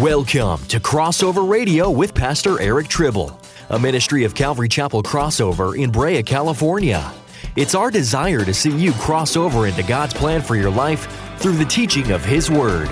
Welcome to Crossover Radio with Pastor Eric Tribble, a ministry of Calvary Chapel Crossover in Brea, California. It's our desire to see you cross over into God's plan for your life through the teaching of His Word.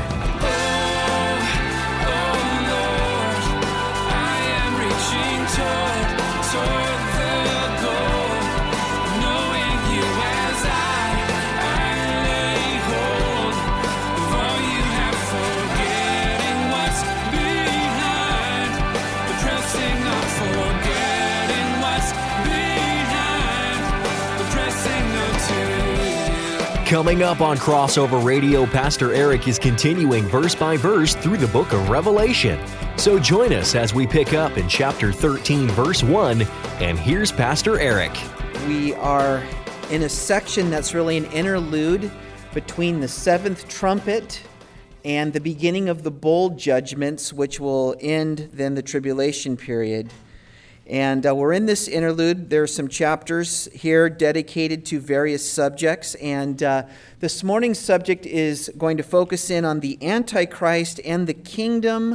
Coming up on Crossover Radio, Pastor Eric is continuing verse by verse through the book of Revelation. So join us as we pick up in chapter 13, verse 1, and here's Pastor Eric. We are in a section that's really an interlude between the seventh trumpet and the beginning of the bowl judgments, which will end then the tribulation period. And we're in this interlude. There are some chapters here dedicated to various subjects. And this morning's subject is going to focus in on the Antichrist and the kingdom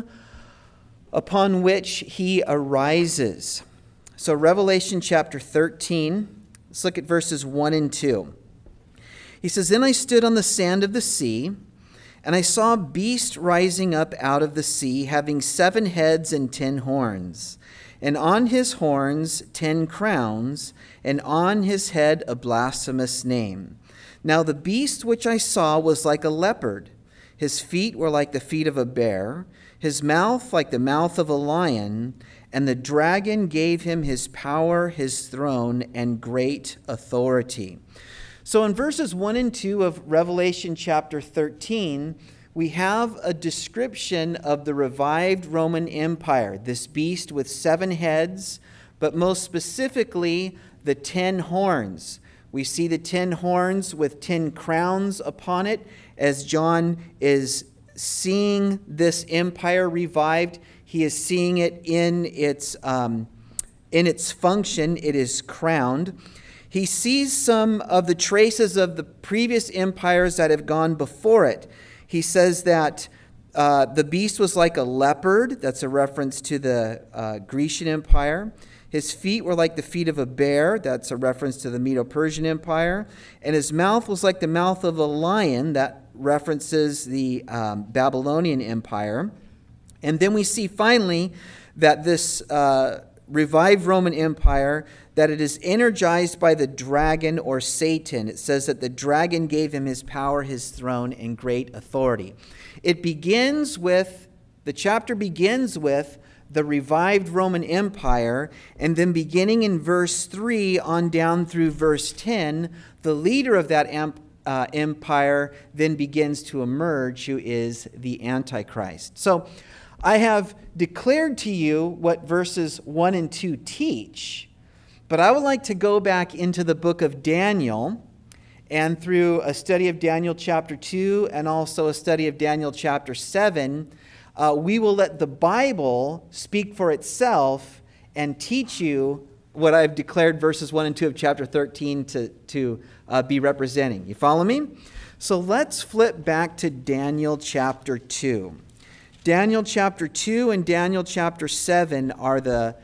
upon which he arises. So Revelation chapter 13, let's look at verses 1 and 2. He says, "Then I stood on the sand of the sea, and I saw a beast rising up out of the sea, having 7 heads and 10 horns. And on his horns 10 crowns, and on his head a blasphemous name. Now the beast which I saw was like a leopard. His feet were like the feet of a bear, his mouth like the mouth of a lion, and the dragon gave him his power, his throne, and great authority." So in verses 1 and 2 of Revelation chapter 13, we have a description of the revived Roman Empire, this beast with 7 heads, but most specifically the 10 horns. We see the 10 horns with 10 crowns upon it. As John is seeing this empire revived, he is seeing it in its function. It is crowned. He sees some of the traces of the previous empires that have gone before it. He says that the beast was like a leopard. That's a reference to the Grecian Empire. His feet were like the feet of a bear. That's a reference to the Medo-Persian Empire. And his mouth was like the mouth of a lion. That references the Babylonian Empire. And then we see finally that this revived Roman Empire, that it is energized by the dragon or Satan. It says that the dragon gave him his power, his throne, and great authority. The chapter begins with the revived Roman Empire, and then beginning in verse 3 on down through verse 10, the leader of that empire then begins to emerge, who is the Antichrist. So I have declared to you what verses 1 and 2 teach, but I would like to go back into the book of Daniel, and through a study of Daniel chapter 2 and also a study of Daniel chapter 7, we will let the Bible speak for itself and teach you what I've declared verses 1 and 2 of chapter 13 to be representing. You follow me? So let's flip back to Daniel chapter 2. Daniel chapter 2 and Daniel chapter 7 are the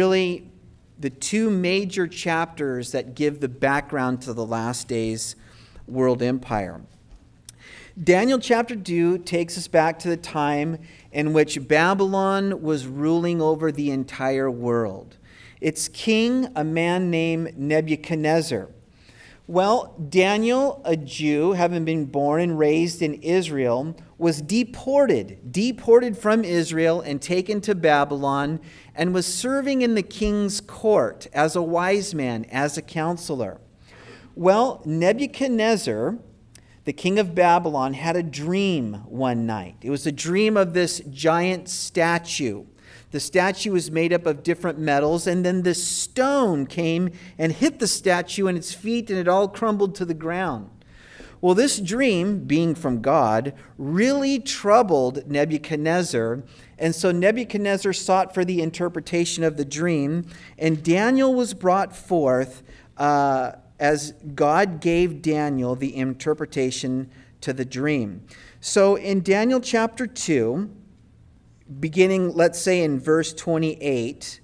two major chapters that give the background to the last days world empire. Daniel chapter 2 takes us back to the time in which Babylon was ruling over the entire world. Its king, a man named Nebuchadnezzar. Well, Daniel, a Jew, having been born and raised in Israel, was deported from Israel and taken to Babylon, and was serving in the king's court as a wise man, as a counselor. Well, Nebuchadnezzar, the king of Babylon, had a dream one night. It was a dream of this giant statue. The statue was made up of different metals, and then this stone came and hit the statue in its feet, and it all crumbled to the ground. Well, this dream, being from God, really troubled Nebuchadnezzar, and so Nebuchadnezzar sought for the interpretation of the dream, and Daniel was brought forth as God gave Daniel the interpretation to the dream. So in Daniel chapter 2, beginning, let's say, in verse 28,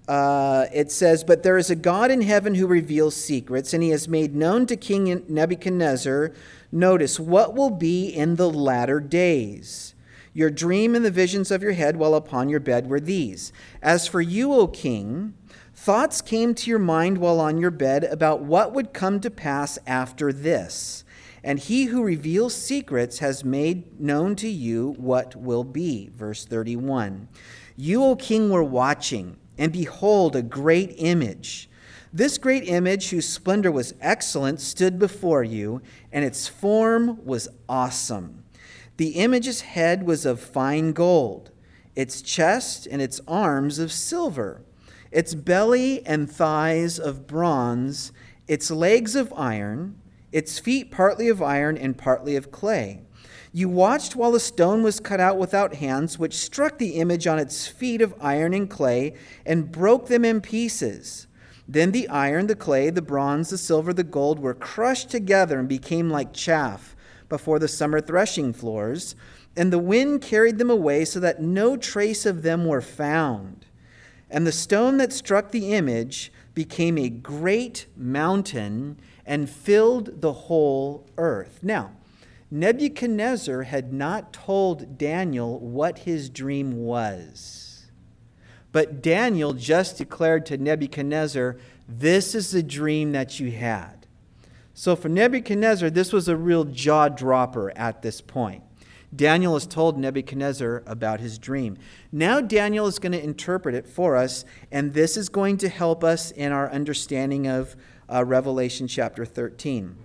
it says, "But there is a God in heaven who reveals secrets, and he has made known to King Nebuchadnezzar, notice, what will be in the latter days. Your dream and the visions of your head while upon your bed were these. As for you, O king, thoughts came to your mind while on your bed about what would come to pass after this. And he who reveals secrets has made known to you what will be." Verse 31. "You, O king, were watching, and behold, a great image. This great image, whose splendor was excellent, stood before you, and its form was awesome. The image's head was of fine gold, its chest and its arms of silver, its belly and thighs of bronze, its legs of iron, its feet partly of iron and partly of clay. You watched while a stone was cut out without hands, which struck the image on its feet of iron and clay and broke them in pieces. Then the iron, the clay, the bronze, the silver, the gold were crushed together and became like chaff before the summer threshing floors, and the wind carried them away so that no trace of them were found. And the stone that struck the image became a great mountain and filled the whole earth." Now, Nebuchadnezzar had not told Daniel what his dream was. But Daniel just declared to Nebuchadnezzar, "This is the dream that you had." So for Nebuchadnezzar, this was a real jaw-dropper at this point. Daniel has told Nebuchadnezzar about his dream. Now Daniel is going to interpret it for us, and this is going to help us in our understanding of Revelation chapter 13.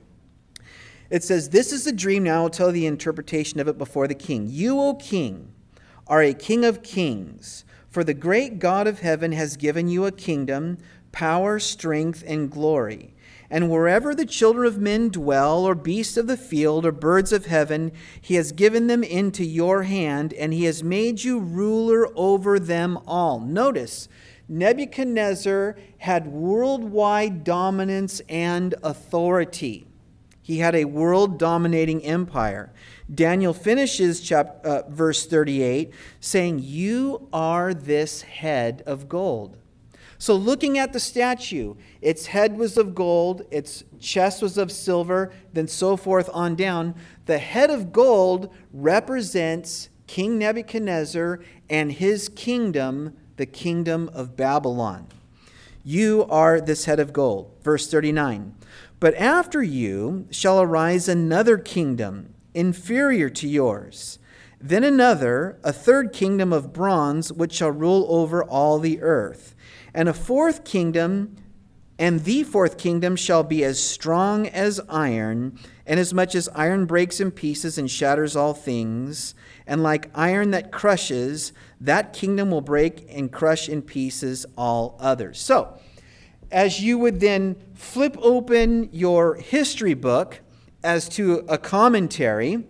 It says, "This is the dream. Now I will tell the interpretation of it before the king. You, O king, are a king of kings, for the great God of heaven has given you a kingdom, power, strength, and glory. And wherever the children of men dwell, or beasts of the field, or birds of heaven, he has given them into your hand, and he has made you ruler over them all." Notice, Nebuchadnezzar had worldwide dominance and authority. He had a world-dominating empire. Daniel finishes verse 38 saying, "You are this head of gold." So looking at the statue, its head was of gold, its chest was of silver, then so forth on down. The head of gold represents King Nebuchadnezzar and his kingdom, the kingdom of Babylon. You are this head of gold. Verse 39. "But after you shall arise another kingdom, inferior to yours. Then another, a third kingdom of bronze, which shall rule over all the earth. And a fourth kingdom, and the fourth kingdom shall be as strong as iron, inasmuch as iron breaks in pieces and shatters all things. And like iron that crushes, that kingdom will break and crush in pieces all others." So, as you would then flip open your history book as to a commentary,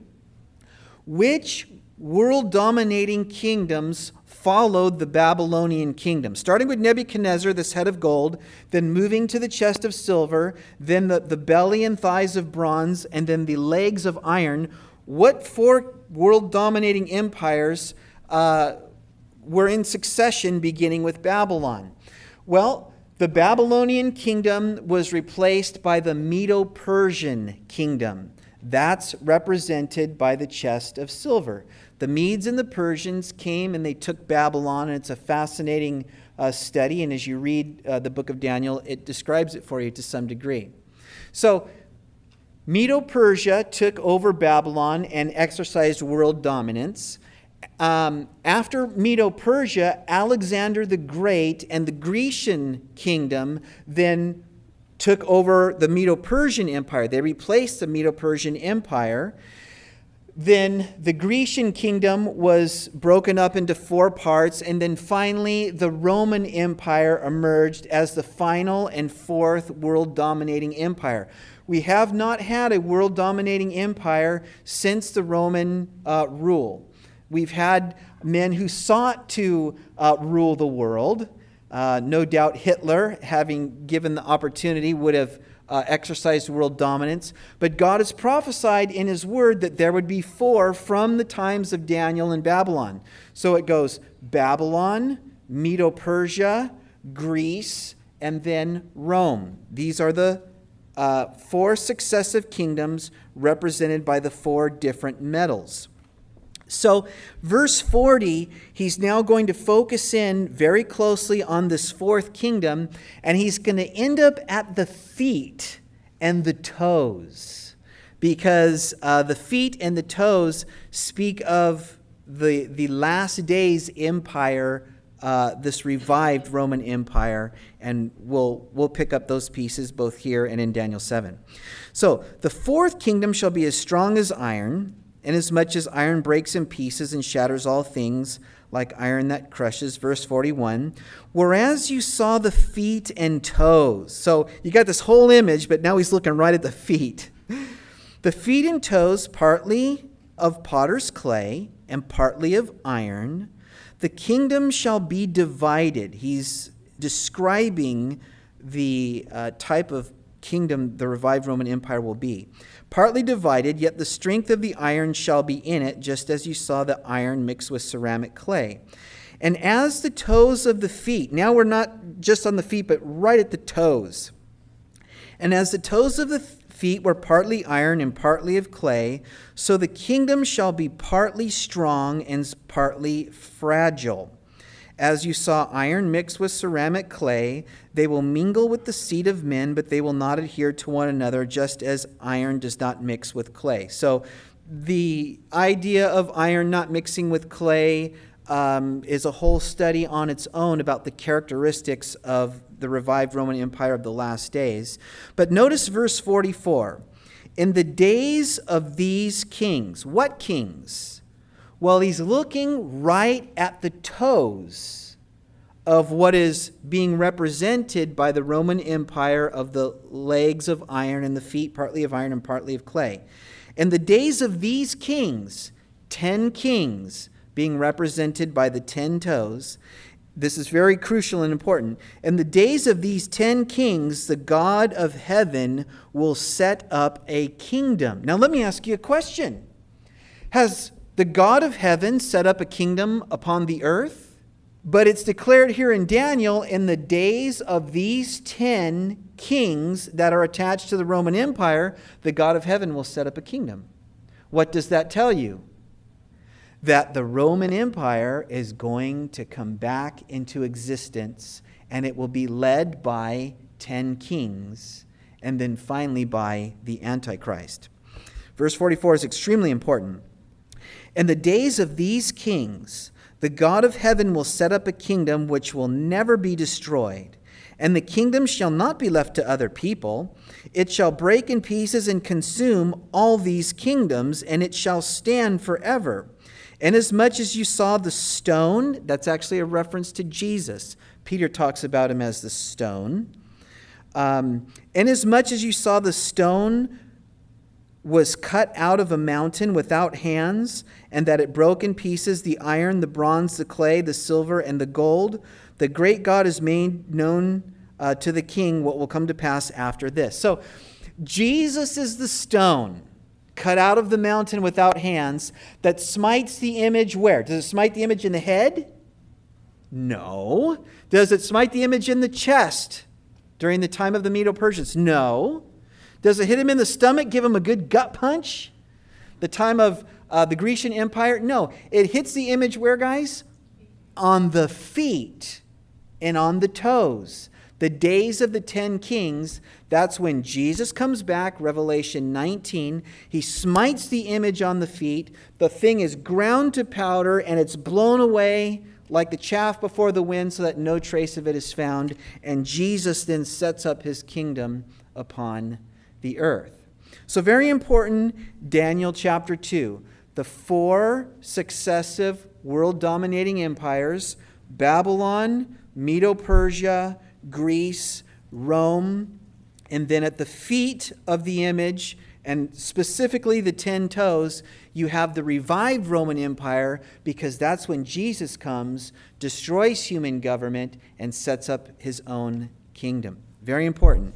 which world-dominating kingdoms followed the Babylonian kingdom? Starting with Nebuchadnezzar, this head of gold, then moving to the chest of silver, then the belly and thighs of bronze, and then the legs of iron. What four world-dominating empires were in succession beginning with Babylon? Well, the Babylonian kingdom was replaced by the Medo-Persian kingdom. That's represented by the chest of silver. The Medes and the Persians came and they took Babylon, and it's a fascinating study. And as you read the book of Daniel, it describes it for you to some degree. So Medo-Persia took over Babylon and exercised world dominance. After Medo-Persia, Alexander the Great and the Grecian kingdom then took over the Medo-Persian Empire. They replaced the Medo-Persian Empire. Then the Grecian kingdom was broken up into four parts, and then finally the Roman Empire emerged as the final and fourth world-dominating empire. We have not had a world-dominating empire since the Roman rule. We've had men who sought to rule the world. No doubt Hitler, having given the opportunity, would have exercised world dominance. But God has prophesied in his word that there would be 4 from the times of Daniel in Babylon. So it goes Babylon, Medo-Persia, Greece, and then Rome. These are the 4 successive kingdoms represented by the 4 different metals. So verse 40, he's now going to focus in very closely on this 4th kingdom, and he's going to end up at the feet and the toes, because the feet and the toes speak of the last days empire, this revived Roman Empire, and we'll pick up those pieces both here and in Daniel 7. So the 4th kingdom shall be as strong as iron, inasmuch as iron breaks in pieces and shatters all things, like iron that crushes. Verse 41, whereas you saw the feet and toes. So you got this whole image, but now he's looking right at the feet. The feet and toes, partly of potter's clay and partly of iron. The kingdom shall be divided. He's describing the type of kingdom the revived Roman Empire will be. Partly divided, yet the strength of the iron shall be in it, just as you saw the iron mixed with ceramic clay. And as the toes of the feet, now we're not just on the feet, but right at the toes. And as the toes of the feet were partly iron and partly of clay, so the kingdom shall be partly strong and partly fragile. As you saw iron mixed with ceramic clay, they will mingle with the seed of men, but they will not adhere to one another, just as iron does not mix with clay. So the idea of iron not mixing with clay is a whole study on its own about the characteristics of the revived Roman Empire of the last days. But notice verse 44. In the days of these kings, what kings? Well, he's looking right at the toes of what is being represented by the Roman Empire of the legs of iron and the feet partly of iron and partly of clay. In the days of these kings, 10 kings being represented by the 10 toes. This is very crucial and important. In the days of these 10 kings, the God of heaven will set up a kingdom. Now let me ask you a question. Has the God of heaven set up a kingdom upon the earth? But it's declared here in Daniel, in the days of these 10 kings that are attached to the Roman Empire, the God of heaven will set up a kingdom. What does that tell you? That the Roman Empire is going to come back into existence, and it will be led by 10 kings, and then finally by the Antichrist. Verse 44 is extremely important. In the days of these kings, the God of heaven will set up a kingdom which will never be destroyed. And the kingdom shall not be left to other people. It shall break in pieces and consume all these kingdoms, and it shall stand forever. Inasmuch as you saw the stone, that's actually a reference to Jesus. Peter talks about him as the stone. Inasmuch as you saw the stone was cut out of a mountain without hands, and that it broke in pieces the iron, the bronze, the clay, the silver, and the gold, the great God has made known to the king what will come to pass after this. So Jesus is the stone cut out of the mountain without hands that smites the image where? Does it smite the image in the head? No. Does it smite the image in the chest during the time of the Medo-Persians? No. Does it hit him in the stomach, give him a good gut punch? The time of the Grecian Empire? No. It hits the image where, guys? On the feet and on the toes. The days of the 10 kings, that's when Jesus comes back, Revelation 19. He smites the image on the feet. The thing is ground to powder, and it's blown away like the chaff before the wind, so that no trace of it is found. And Jesus then sets up his kingdom upon the earth. So very important, Daniel chapter 2. The 4 successive world-dominating empires, Babylon, Medo-Persia, Greece, Rome, and then at the feet of the image, and specifically the 10 toes, you have the revived Roman Empire, because that's when Jesus comes, destroys human government, and sets up his own kingdom. Very important.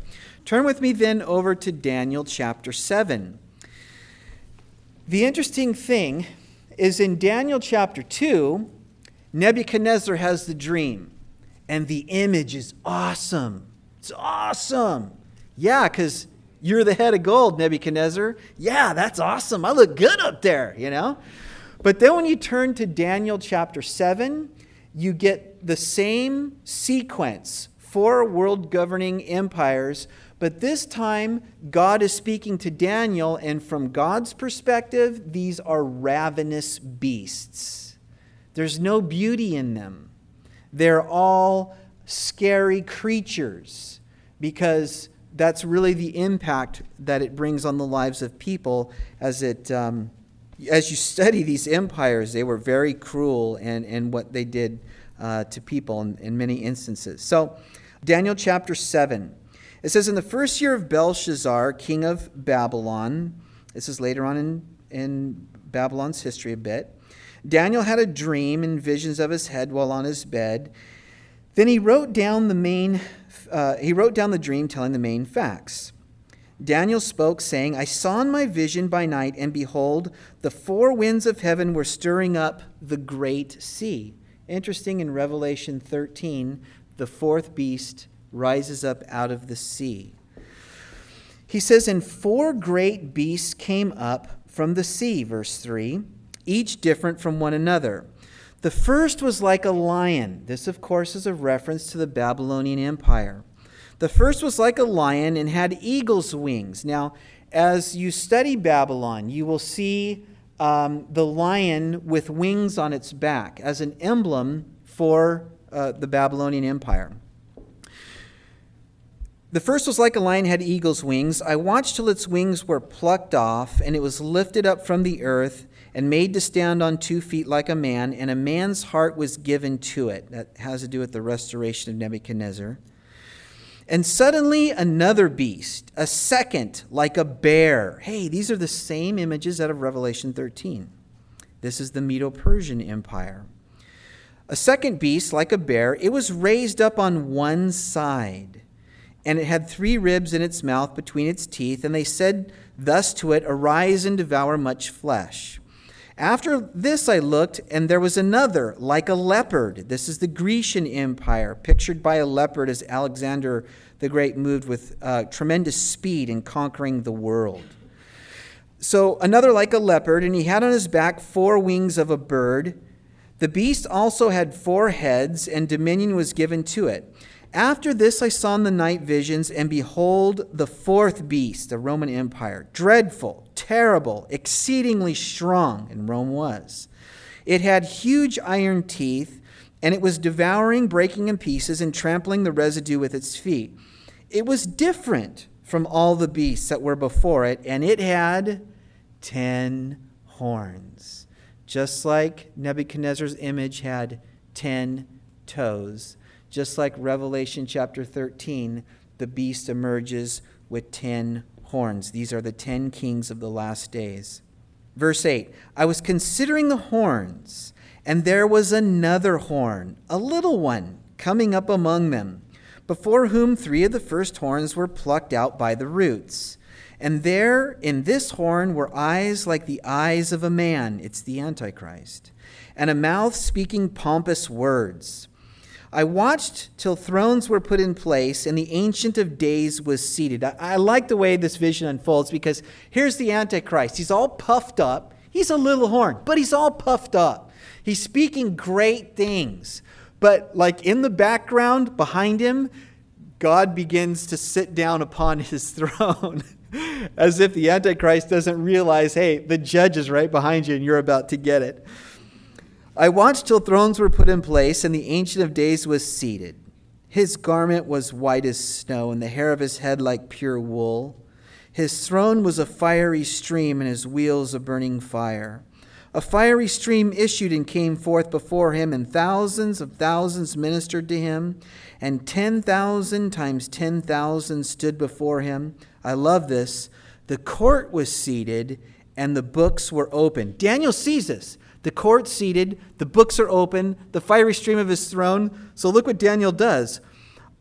Turn with me then over to Daniel chapter 7. The interesting thing is in Daniel chapter 2, Nebuchadnezzar has the dream, and the image is awesome. It's awesome. Yeah, because you're the head of gold, Nebuchadnezzar. Yeah, that's awesome. I look good up there, you know. But then when you turn to Daniel chapter 7, you get the same sequence, 4 world governing empires, but this time God is speaking to Daniel, and from God's perspective, these are ravenous beasts. There's no beauty in them. They're all scary creatures, because that's really the impact that it brings on the lives of people as you study these empires. They were very cruel in what they did to people in many instances. So, Daniel chapter 7. It says, in the first year of Belshazzar, king of Babylon, this is later on in Babylon's history a bit, Daniel had a dream and visions of his head while on his bed. Then he wrote down the dream telling the main facts. Daniel spoke, saying, I saw in my vision by night, and behold, the 4 winds of heaven were stirring up the great sea. Interesting, in Revelation 13, the 4th beast rises up out of the sea. He says, and 4 great beasts came up from the sea, verse 3, each different from one another. The first was like a lion. This, of course, is a reference to the Babylonian Empire. The first was like a lion and had eagle's wings. Now, as you study Babylon, you will see the lion with wings on its back as an emblem for the Babylonian Empire. The first was like a lion, had eagle's wings. I watched till its wings were plucked off, and it was lifted up from the earth and made to stand on 2 feet like a man, and a man's heart was given to it. That has to do with the restoration of Nebuchadnezzar. And suddenly another beast, a second like a bear. Hey, these are the same images out of Revelation 13. This is the Medo-Persian Empire. A second beast like a bear, it was raised up on one side, and it had 3 ribs in its mouth between its teeth, and they said thus to it, arise and devour much flesh. After this I looked, and there was another, like a leopard. This is the Grecian Empire, pictured by a leopard as Alexander the Great moved with tremendous speed in conquering the world. So another like a leopard, and he had on his back 4 wings of a bird. The beast also had 4 heads, and dominion was given to it. After this I saw in the night visions, and behold, the 4th beast, the Roman Empire, dreadful, terrible, exceedingly strong, and Rome was. It had huge iron teeth, and it was devouring, breaking in pieces, and trampling the residue with its feet. It was different from all the beasts that were before it, and it had 10 horns, just like Nebuchadnezzar's image had 10 toes. Just like Revelation chapter 13, the beast emerges with 10 horns. These are the 10 kings of the last days. Verse 8, I was considering the horns, and there was another horn, a little one, coming up among them, before whom 3 of the first horns were plucked out by the roots. And there in this horn were eyes like the eyes of a man. It's the Antichrist. And a mouth speaking pompous words. I watched till thrones were put in place, and the Ancient of Days was seated. I like the way this vision unfolds, because here's the Antichrist. He's all puffed up. He's a little horn, but he's all puffed up. He's speaking great things. But like in the background behind him, God begins to sit down upon his throne as if the Antichrist doesn't realize, hey, the judge is right behind you and you're about to get it. I watched till thrones were put in place, and the Ancient of Days was seated. His garment was white as snow, and the hair of his head like pure wool. His throne was a fiery stream, and his wheels a burning fire. A fiery stream issued and came forth before him, and thousands of thousands ministered to him, and 10,000 times 10,000 stood before him. I love this. The court was seated, and the books were open. Daniel sees this. The court seated, the books are open, the fiery stream of his throne. So look what Daniel does.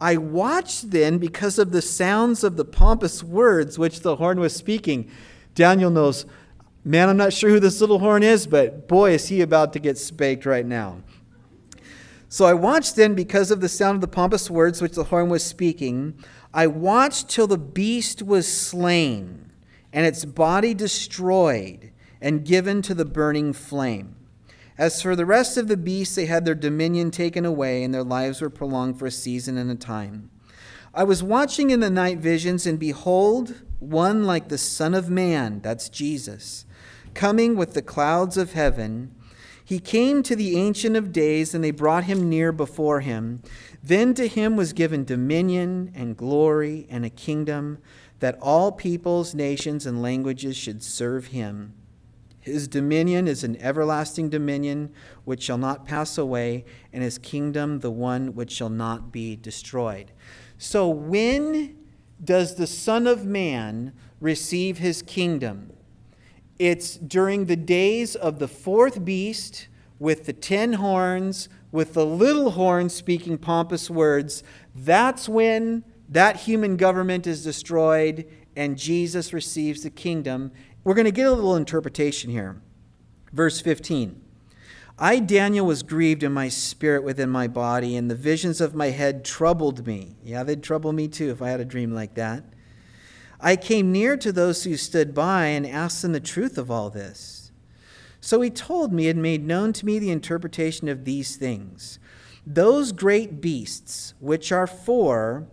I watched then because of the sounds of the pompous words which the horn was speaking. Daniel knows, man, I'm not sure who this little horn is, but boy, is he about to get spanked right now. So I watched then because of the sound of the pompous words which the horn was speaking. I watched till the beast was slain, and its body destroyed and given to the burning flame. As for the rest of the beasts, they had their dominion taken away, and their lives were prolonged for a season and a time. I was watching in the night visions, and behold, one like the Son of Man, that's Jesus, coming with the clouds of heaven. He came to the Ancient of Days, and they brought him near before him. Then to him was given dominion and glory and a kingdom, that all peoples, nations, and languages should serve him. His dominion is an everlasting dominion which shall not pass away, and his kingdom the one which shall not be destroyed. So when does the Son of Man receive his kingdom? It's during the days of the fourth beast with the 10 horns, with the little horn speaking pompous words. That's when that human government is destroyed and Jesus receives the kingdom. We're going to get a little interpretation here. Verse 15. I, Daniel, was grieved in my spirit within my body, and the visions of my head troubled me. Yeah, they'd trouble me too if I had a dream like that. I came near to those who stood by and asked them the truth of all this. So he told me and made known to me the interpretation of these things. Those great beasts, which are four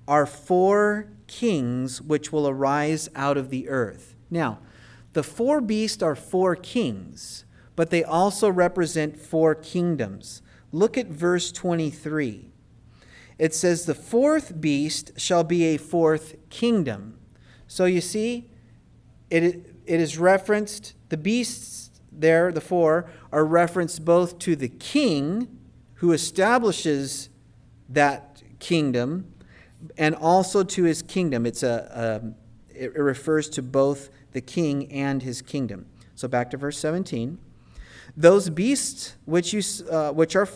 kings which will arise out of the earth. Now, the 4 beasts are 4 kings, but they also represent 4 kingdoms. Look at verse 23. It says, the 4th beast shall be a 4th kingdom. So you see, it is referenced, the beasts there, the 4, are referenced both to the king who establishes that kingdom and also to his kingdom. It refers to both the king and his kingdom. So back to verse 17. Those beasts which are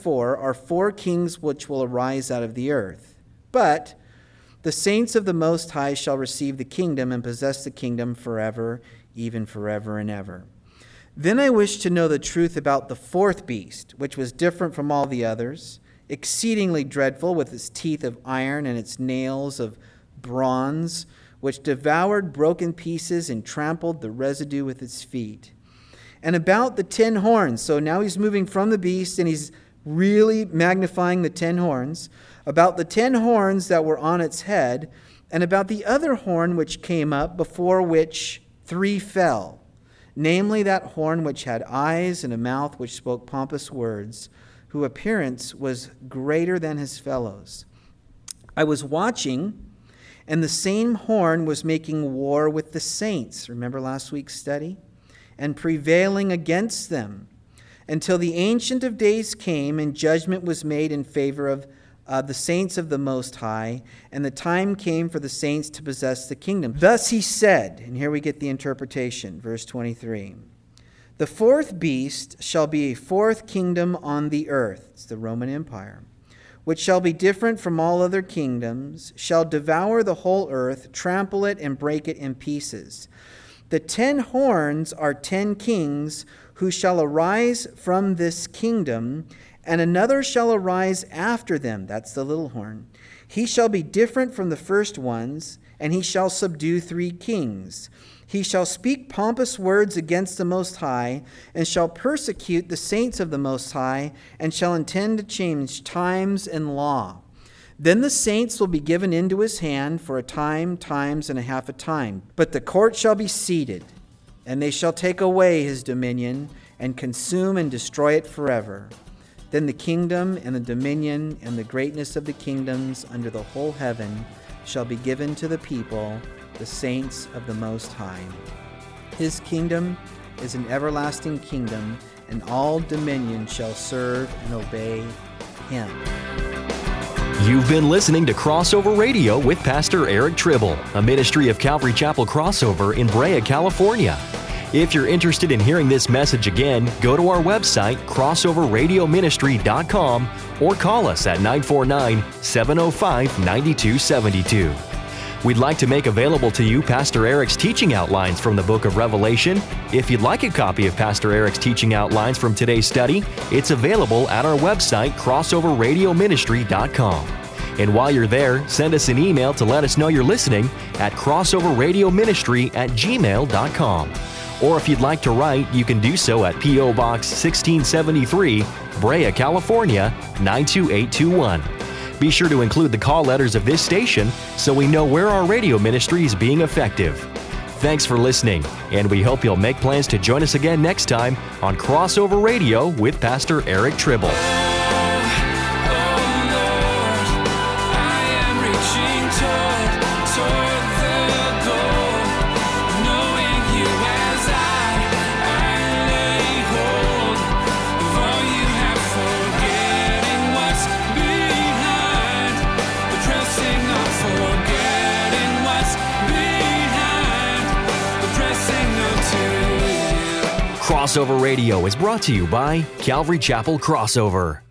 4 kings which will arise out of the earth. But the saints of the Most High shall receive the kingdom and possess the kingdom forever, even forever and ever. Then I wish to know the truth about the 4th beast, which was different from all the others, exceedingly dreadful, with its teeth of iron and its nails of bronze, which devoured broken pieces and trampled the residue with its feet. And about the 10 horns, so now he's moving from the beast and he's really magnifying the 10 horns, about the 10 horns that were on its head, and about the other horn which came up, before which 3 fell, namely that horn which had eyes and a mouth which spoke pompous words, whose appearance was greater than his fellows. I was watching, and the same horn was making war with the saints. Remember last week's study? And prevailing against them, until the Ancient of Days came, and judgment was made in favor of the saints of the Most High, and the time came for the saints to possess the kingdom. Thus he said, and here we get the interpretation, verse 23. The 4th beast shall be a 4th kingdom on the earth. It's the Roman Empire, which shall be different from all other kingdoms, shall devour the whole earth, trample it, and break it in pieces. The 10 horns are 10 kings who shall arise from this kingdom, and another shall arise after them. That's the little horn. He shall be different from the first ones, and he shall subdue 3 kings. He shall speak pompous words against the Most High, and shall persecute the saints of the Most High, and shall intend to change times and law. Then the saints will be given into his hand for a time, times, and a half a time. But the court shall be seated, and they shall take away his dominion, and consume and destroy it forever. Then the kingdom and the dominion and the greatness of the kingdoms under the whole heaven shall be given to the people, the saints of the Most High. His kingdom is an everlasting kingdom, and all dominion shall serve and obey him. You've been listening to Crossover Radio with Pastor Eric Tribble, a ministry of Calvary Chapel Crossover in Brea, California. If you're interested in hearing this message again, go to our website, crossoverradioministry.com, or call us at 949-705-9272. We'd like to make available to you Pastor Eric's teaching outlines from the book of Revelation. If you'd like a copy of Pastor Eric's teaching outlines from today's study, it's available at our website, crossoverradioministry.com. And while you're there, send us an email to let us know you're listening at crossoverradioministry@gmail.com. Or if you'd like to write, you can do so at P.O. Box 1673, Brea, California, 92821. Be sure to include the call letters of this station so we know where our radio ministry is being effective. Thanks for listening, and we hope you'll make plans to join us again next time on Crossover Radio with Pastor Eric Tribble. Crossover Radio is brought to you by Calvary Chapel Crossover.